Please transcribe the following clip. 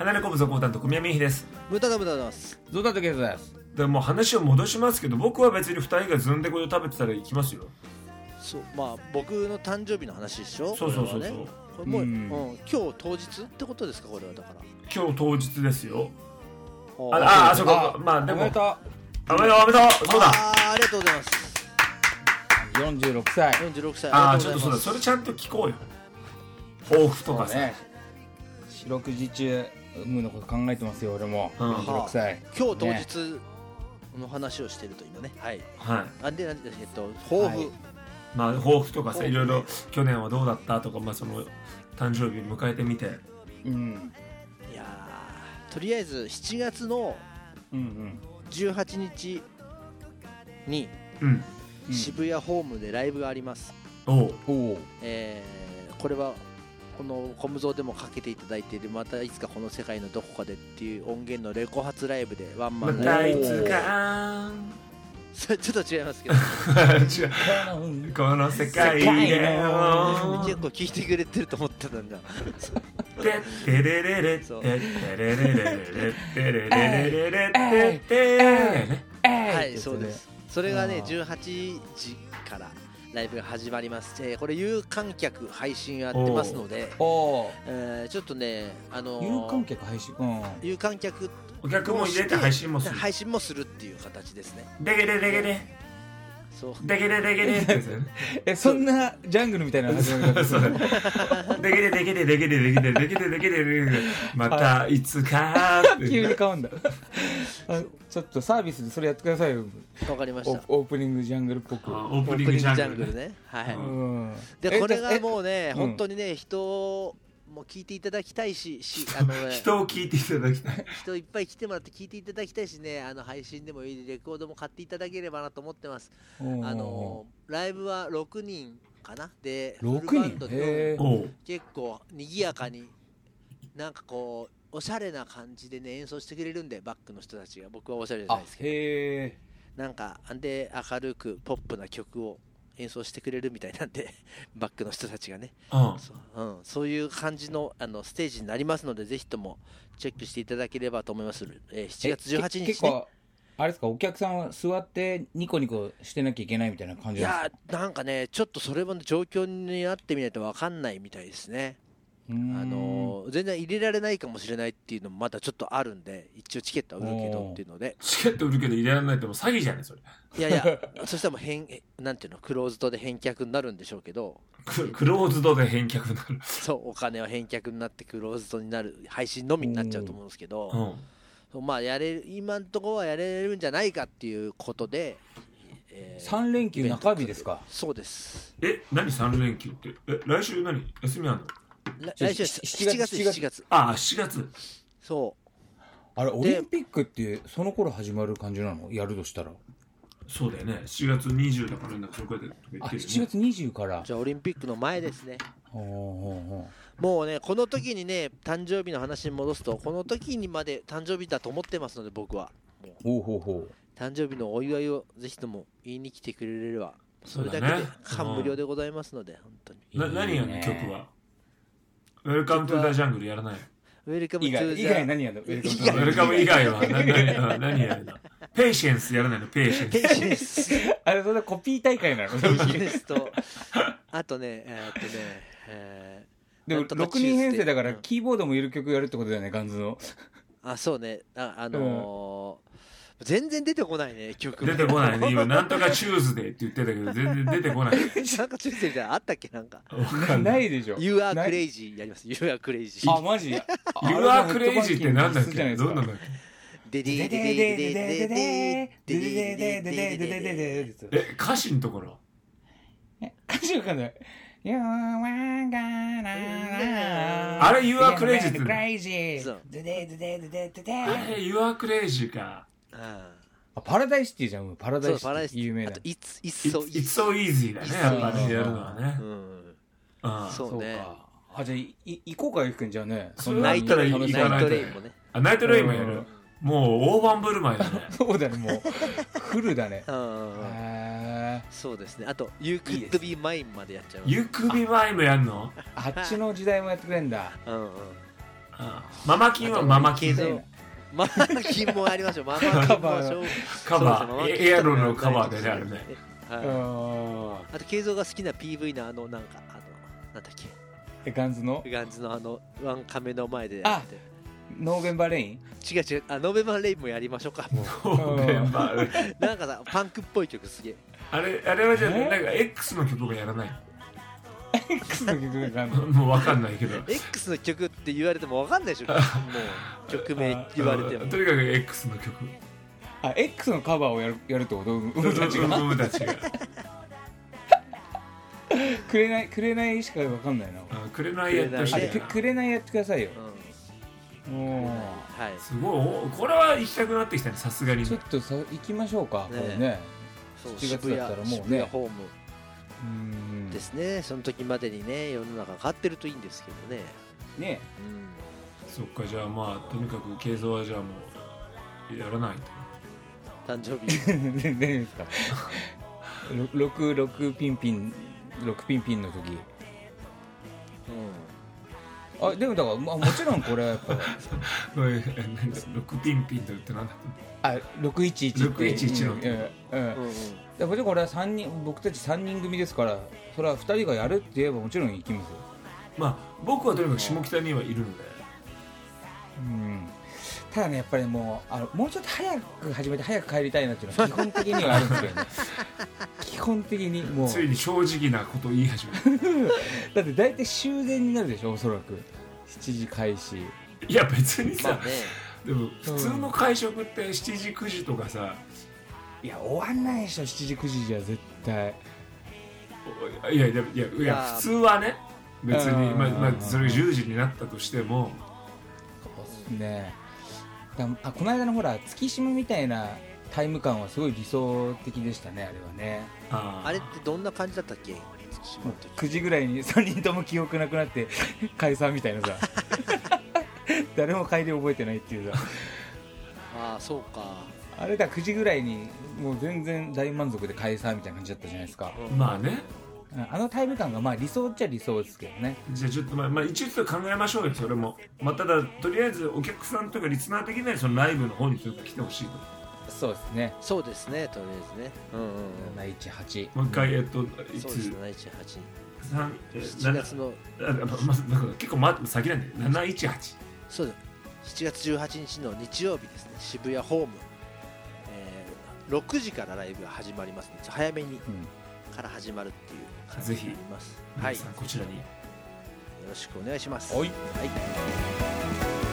なれこぶぞコータンと小宮美希です。 無駄だです。 ゾウタとケイスです。 でも話を戻しますけど、僕は別に2人がずんでこれを食べてたら行きますよ。 そう、まあ僕の誕生日の話でしょ。 そう、 これもう、今日当日ってことですか、これは。だから今日当日ですよ。そうか。まあでもおめでとう。 そうだ。 ありがとうございます。 46歳。 46歳。 ちょっとそうだ、それちゃんと聞こうよ。抱負とかさ、 ね、四六時中のこと考えてますよ俺も。46歳。 今日当日の話をしてると今ね。はい。で抱負。 まあ抱負とかさ、いろいろ去年はどうだったとか、まあその誕生日迎えてみて。 いやとりあえず7月の18日に渋谷ホームでライブがあります。これはこのコムゾーでもかけていただいている、またいつかこの世界のどこかでっていう音源のレコ発ライブでワンマンライブ。 またいつかそれちょっと違いますけど違う、この世界で結構聴いてくれてると思ってたんだテレレレレテレレレレテレレレレテはい、そうです。それがね18時からライブが始まります。これ有観客配信やってますので、ちょっとね有観客配信、 有観客お客も入れて配信もするっていう形ですね。 デゲレデゲレ、 そうデゲレデゲレですよね。 そんなジャングルみたいな始まり方する。 デゲレデゲレデゲレデゲレデゲレデゲレ、またいつか急に変わんだ。ちょっとサービスでそれやってくださいよ。 わかりました。 オープニングジャングルっぽく。 オープニングジャングルね。はい。でこれがもうね本当にね人も聞いていただきたいし、 人を聞いていただきたい。 人いっぱい来てもらって聞いていただきたいしね、配信でもいいレコードも買っていただければなと思ってます。ライブは6人かなで、フルバンドで結構賑やかに、なんかこうおしゃれな感じでね演奏してくれるんで、バックの人たちが。僕はおしゃれじゃないですけど、なんかで明るくポップな曲を演奏してくれるみたいなんでバックの人たちがね、そういう感じのステージになりますので、ぜひともチェックしていただければと思います。7月18日ね。 結構あれですか、お客さんは座ってニコニコしてなきゃいけないみたいな感じなんですか？ いやなんかねちょっとそれも状況になってみないと分かんないみたいですね。全然入れられないかもしれないっていうのもまだちょっとあるんで、一応チケットは売るけどっていうので。 チケット売るけど入れられないってもう詐欺じゃねそれ。 いやそしたらもうなんていうの、クローズドで返却になるんでしょうけど。 クローズドで返却になる。 そう、お金は返却になってクローズドになる、配信のみになっちゃうと思うんですけど、まあ今のところはやれるんじゃないかっていうことで、 3連休中日ですか？ そうです。 何3連休って？来週何休みあんの？ 来週7月。 7月。 そう。 あれオリンピックってその頃始まる感じなの？やるとしたら。 そうだよね。7月20だからなんかそこで言ってるよね。 7月20から。 じゃあオリンピックの前ですね。もうねこの時にね誕生日の話に戻すと、この時にまで誕生日だと思ってますので、僕は誕生日のお祝いをぜひとも言いに来てくれれば、それだけで感無量でございますので、本当に。 何やね曲は。ウェルカムトゥザジャングルやらない。 ウェルカムトゥザ以外何やるの？ウェルカム以外は何やるの？ペイシェンスやらないの？ペイシェンス。 あれそれコピー大会なの？ あとねでも6人編成だからキーボードもいる曲やるってことだよね、ガンズの。 そうね。全然出てこないね、曲出てこないね。今なんとかチューズデーって言ってたけど全然出てこない。 なんかチューズデーじゃあったっけ？なんかないでしょ。 You are crazy やります。You are crazy。 あ、マジ？ You are crazy ってなんだっけ？どんなんだっけ？歌詞のところ。 歌詞わかんない。You are gonna あれ You are crazy って。あれ You are crazy か。 パラダイスティーじゃん。パラダイスティー有名な。 It's so easy だね、やっぱりやるのはね。 そうね。 じゃあ行こうか、ゆきくん。じゃあね。 それだったら行かないと。ナイトレインもやる。もう大盤振る舞いだね。 そうだね、もうフルだね。 そうですね。あと You could be mine までやっちゃう。 You could be mine もやるの？ あっちの時代もやってくれんだ。 ママキンはママキンママキンもありましょう。ママキンもカバーエアロのカバーでねあるね。 あと慶三が好きな PV のなんだっけ、 ガンズのワンカメの前でやって、 ノーベンバーレイン、 違うノーベンバーレインもやりましょうか。もうノーベンバーレインなんかさパンクっぽい曲すげえ。あれはじゃあなんか X の曲がやらない X の曲がもう分かんないけど X の曲って言われても分かんないでしょ。もう曲名言われてもとにかく X の曲、 X のカバーをやるってこと？ウたちが紅しか分かんないな。 紅やってほしい。 紅やってくださいよ。 すごい、これは行きたくなってきたね、さすがに。 ちょっと行きましょうか、これね。7月だったらもうね。 ホームですね。その時までにね、世の中変わってるといいんですけどね。 ね。 そっか、じゃあまあとにかく慶三はじゃあもうやらないと。誕生日。 何ですか。6ピンピンの時。でもだから、もちろんこれはやっぱ 6ピンピンと言ってなんだ 611って 611のもちろんこれは僕たち3人組ですから、それは2人がやるって言えばもちろん行きますよ。 まあ僕はとにかく下北にはいるので、 ただね、やっぱりもうちょっと早く始めて早く帰りたいなっていうのは基本的にはあるんですけどね。基本的にもうついに正直なことを言い始める。 だって大体終電になるでしょ、おそらく7時開始。 いや別にさ、でも普通の会食って7時9時とかさ、 いや終わんないでしょ、7時9時じゃ絶対。 いや普通はね、別にまあそれ10時になったとしてもね。この間のほら月島みたいなタイム感はすごい理想的でしたね、あれはね。 あれってどんな感じだったっけ？ 9時ぐらいに3人とも記憶なくなって解散みたいなさ。誰も帰り覚えてないっていうさ。 そうか。 あれだ、9時ぐらいにもう全然大満足で解散みたいな感じだったじゃないですか。 まあね、 あのタイム感がまあ理想っちゃ理想ですけどね。 じゃあちょっとまあ一応考えましょうよ、それも。ただとりあえずお客さんとかリスナー的にはそのライブの方にちょっと来てほしいと。 そうですね。 そうですね、とりあえずね。 718。 もう一回いつ？そうです718。7月の結構先なんだよ。718。 そうです。7月18日の日曜日ですね。渋谷ホーム。6時からライブが始まりますので、早めにから始まるっていう感じになります。 ぜひ皆さんこちらによろしくお願いします。 はい。 はい。